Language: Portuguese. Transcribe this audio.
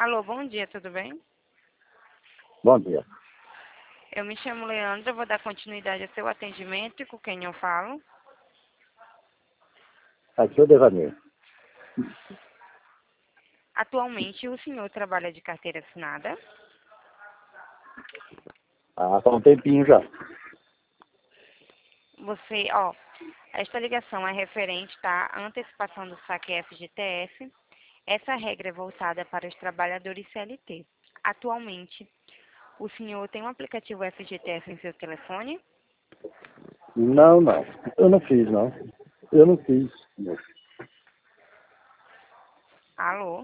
Alô, bom dia, tudo bem? Bom dia. Eu me chamo Leandra, vou dar continuidade ao seu atendimento e com quem eu falo. Aqui é o Devanir. Atualmente, o senhor trabalha de carteira assinada? Há um tempinho já. Esta ligação é referente, tá? À antecipação do saque FGTS. Essa regra é voltada para os trabalhadores CLT. Atualmente, o senhor tem um aplicativo FGTS em seu telefone? Não, não. Eu não fiz, não. Eu não fiz. Alô?